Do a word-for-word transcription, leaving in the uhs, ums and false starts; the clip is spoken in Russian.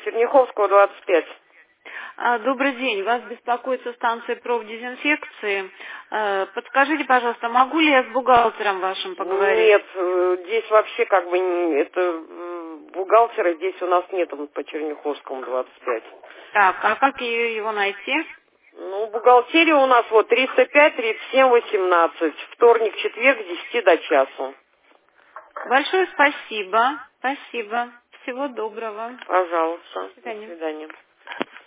Черняховского, двадцать пять. А, Добрый день. Вас беспокоит со станции профдезинфекции. Э, Подскажите, пожалуйста, могу ли я с бухгалтером вашим поговорить? Нет, э, здесь вообще как бы не- это э, бухгалтера здесь у нас нет, он по Черняховскому, двадцать пять. Так, а как ее, его найти? Ну, бухгалтерия у нас вот триста пять тридцать семь восемнадцать. Вторник, четверг, с десяти до часу. Большое спасибо. Спасибо. Всего доброго. Пожалуйста. До До свидания. свидания.